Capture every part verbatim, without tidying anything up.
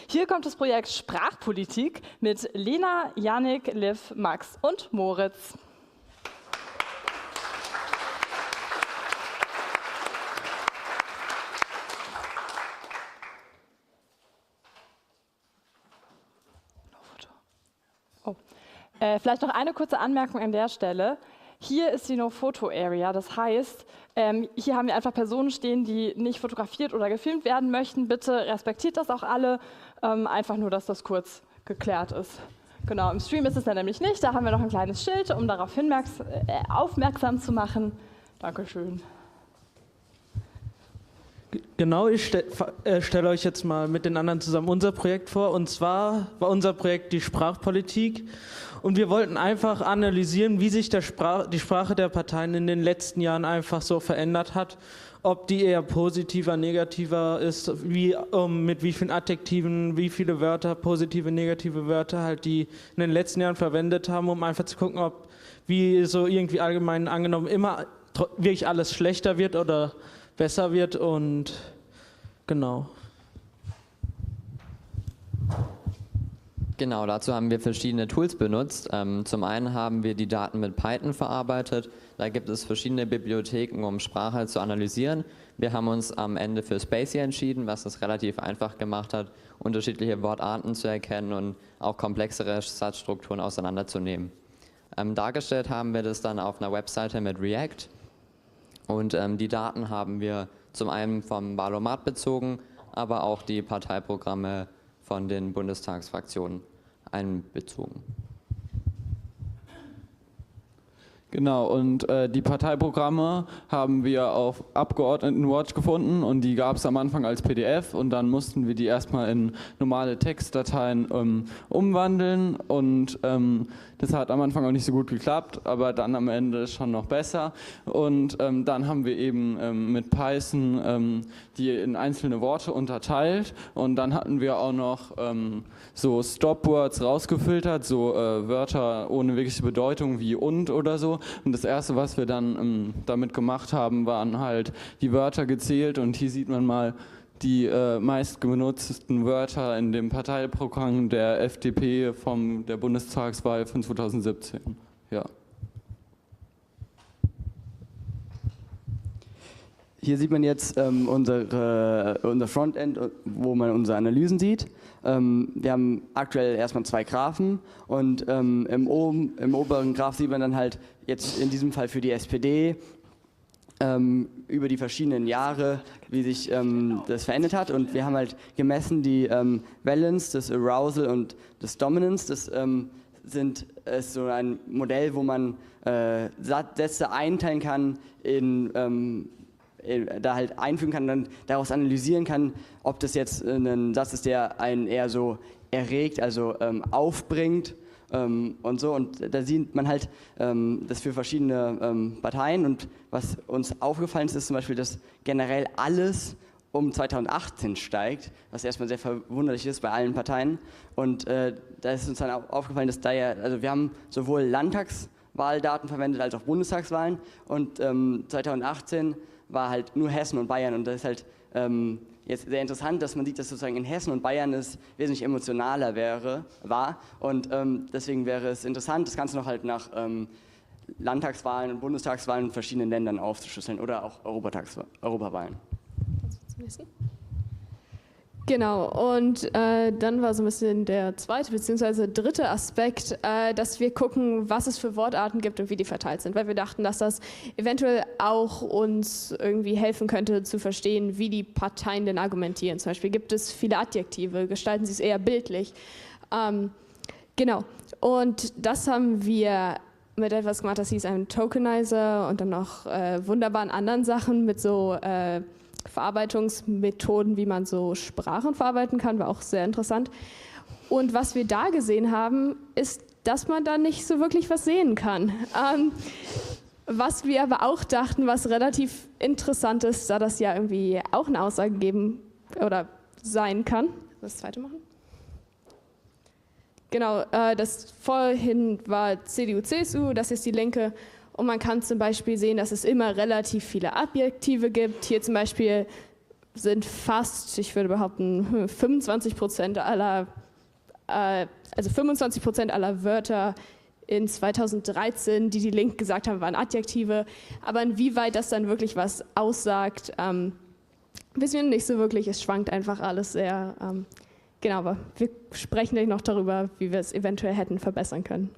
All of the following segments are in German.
Hier kommt das Projekt Sprachpolitik mit Lena, Yannick, Liv, Max und Moritz. Oh. Äh, vielleicht noch eine kurze Anmerkung an der Stelle. Hier ist die No-Photo-Area, das heißt, ähm, hier haben wir einfach Personen stehen, die nicht fotografiert oder gefilmt werden möchten. Bitte respektiert das auch alle, ähm, einfach nur, dass das kurz geklärt ist. Genau, im Stream ist es ja nämlich nicht, da haben wir noch ein kleines Schild, um darauf hinmerks äh, aufmerksam zu machen. Dankeschön. Genau, ich stelle äh, stell euch jetzt mal mit den anderen zusammen unser Projekt vor. Und zwar war unser Projekt die Sprachpolitik. Und wir wollten einfach analysieren, wie sich der Sprach, die Sprache der Parteien in den letzten Jahren einfach so verändert hat. Ob die eher positiver, negativer ist, wie, um, mit wie vielen Adjektiven, wie viele Wörter, positive, negative Wörter halt die in den letzten Jahren verwendet haben, um einfach zu gucken, ob wie so irgendwie allgemein angenommen immer wirklich alles schlechter wird oder besser wird. Und genau. Genau, dazu haben wir verschiedene Tools benutzt. Ähm, zum einen haben wir die Daten mit Python verarbeitet. Da gibt es verschiedene Bibliotheken, um Sprache zu analysieren. Wir haben uns am Ende für Spacy entschieden, was es relativ einfach gemacht hat, unterschiedliche Wortarten zu erkennen und auch komplexere Satzstrukturen auseinanderzunehmen. Ähm, dargestellt haben wir das dann auf einer Webseite mit React. Und ähm, die Daten haben wir zum einen vom Wahlomat bezogen, aber auch die Parteiprogramme von den Bundestagsfraktionen einbezogen. Genau, und äh, die Parteiprogramme haben wir auf Abgeordnetenwatch gefunden und die gab es am Anfang als P D F und dann mussten wir die erstmal in normale Textdateien ähm, umwandeln und ähm, das hat am Anfang auch nicht so gut geklappt, aber dann am Ende schon noch besser und ähm, dann haben wir eben ähm, mit Python ähm, die in einzelne Worte unterteilt und dann hatten wir auch noch ähm, so Stopwords rausgefiltert, so äh, Wörter ohne wirkliche Bedeutung wie und oder so. Und das erste, was wir dann ähm, damit gemacht haben, waren halt die Wörter gezählt und hier sieht man mal die äh, meist benutzten Wörter in dem Parteiprogramm der F D P von der Bundestagswahl von zweitausendsiebzehn. Ja. Hier sieht man jetzt ähm, unsere, unser Frontend, wo man unsere Analysen sieht. Ähm, wir haben aktuell erstmal zwei Graphen und ähm, im, oben, im oberen Graph sieht man dann halt jetzt in diesem Fall für die S P D ähm, über die verschiedenen Jahre, wie sich ähm, das verändert hat. Und wir haben halt gemessen die ähm, Valence, das Arousal und das Dominance. Das ähm, sind, ist so ein Modell, wo man äh, Sätze einteilen kann in ähm, da halt einfügen kann und dann daraus analysieren kann, ob das jetzt ein Satz ist, der einen eher so erregt, also ähm, aufbringt ähm, und so. Und da sieht man halt ähm, das für verschiedene ähm, Parteien. Und was uns aufgefallen ist, ist zum Beispiel, dass generell alles um zweitausendachtzehn steigt, was erstmal sehr verwunderlich ist bei allen Parteien. Und äh, da ist uns dann auch aufgefallen, dass da ja, also wir haben sowohl Landtagswahldaten verwendet als auch Bundestagswahlen. Und ähm, zweitausendachtzehn war halt nur Hessen und Bayern und das ist halt ähm, jetzt sehr interessant, dass man sieht, dass sozusagen in Hessen und Bayern es wesentlich emotionaler wäre, war und ähm, deswegen wäre es interessant, das Ganze noch halt nach ähm, Landtagswahlen und Bundestagswahlen in verschiedenen Ländern aufzuschlüsseln oder auch Europawahlen. Genau, und äh, dann war so ein bisschen der zweite bzw. dritte Aspekt, äh, dass wir gucken, was es für Wortarten gibt und wie die verteilt sind, weil wir dachten, dass das eventuell auch uns irgendwie helfen könnte zu verstehen, wie die Parteien denn argumentieren. Zum Beispiel gibt es viele Adjektive, gestalten sie es eher bildlich. Ähm, genau, und das haben wir mit etwas gemacht, das hieß ein Tokenizer und dann noch äh, wunderbaren anderen Sachen mit so äh, Verarbeitungsmethoden, wie man so Sprachen verarbeiten kann, war auch sehr interessant. Und was wir da gesehen haben, ist, dass man da nicht so wirklich was sehen kann. Ähm, was wir aber auch dachten, was relativ interessant ist, da das ja irgendwie auch eine Aussage geben oder sein kann. Das zweite machen? Genau, äh, das vorhin war C D U C S U, das ist die Linke. Und man kann zum Beispiel sehen, dass es immer relativ viele Adjektive gibt. Hier zum Beispiel sind fast, ich würde behaupten, fünfundzwanzig Prozent aller, äh, also fünfundzwanzig Prozent aller Wörter in zweitausenddreizehn, die die Link gesagt haben, waren Adjektive. Aber inwieweit das dann wirklich was aussagt, ähm, wissen wir nicht so wirklich. Es schwankt einfach alles sehr. Ähm, genau, aber wir sprechen gleich noch darüber, wie wir es eventuell hätten verbessern können.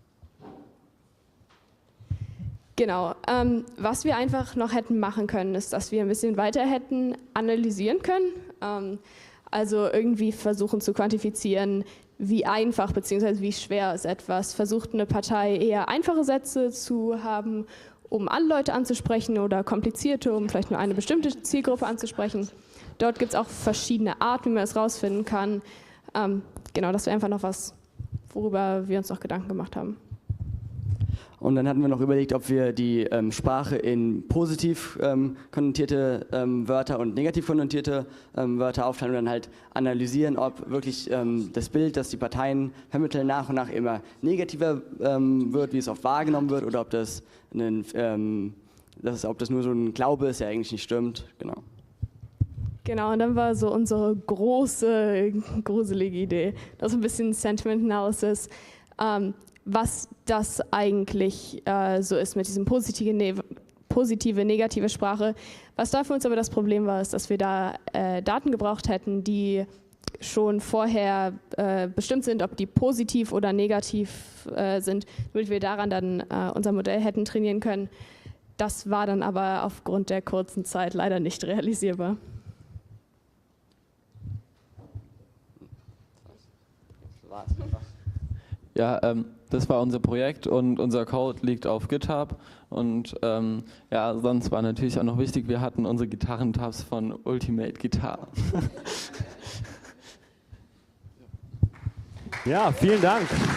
Genau, ähm, was wir einfach noch hätten machen können, ist, dass wir ein bisschen weiter hätten analysieren können. Ähm, also irgendwie versuchen zu quantifizieren, wie einfach bzw. wie schwer ist etwas. Versucht eine Partei eher einfache Sätze zu haben, um alle Leute anzusprechen, oder komplizierte, um vielleicht nur eine bestimmte Zielgruppe anzusprechen. Dort gibt es auch verschiedene Arten, wie man das rausfinden kann. Ähm, genau, das wäre einfach noch was, worüber wir uns noch Gedanken gemacht haben. Und dann hatten wir noch überlegt, ob wir die ähm, Sprache in positiv ähm, konnotierte ähm, Wörter und negativ konnotierte ähm, Wörter aufteilen und dann halt analysieren, ob wirklich ähm, das Bild, das die Parteien vermitteln, nach und nach immer negativer ähm, wird, wie es oft wahrgenommen wird, oder ob das, einen, ähm, das ist, ob das nur so ein Glaube ist, der eigentlich nicht stimmt. Genau. Genau, und dann war so unsere große, gruselige Idee, das ist ein bisschen Sentiment Analysis. Ähm, was das eigentlich äh, so ist mit diesem positive, ne positive, negative Sprache. Was da für uns aber das Problem war, ist, dass wir da äh, Daten gebraucht hätten, die schon vorher äh, bestimmt sind, ob die positiv oder negativ äh, sind, damit wir daran dann äh, unser Modell hätten trainieren können. Das war dann aber aufgrund der kurzen Zeit leider nicht realisierbar. Ja, ähm, das war unser Projekt und unser Code liegt auf GitHub. Und ähm, ja, sonst war natürlich auch noch wichtig, wir hatten unsere Gitarrentabs von Ultimate Guitar. Ja, vielen Dank.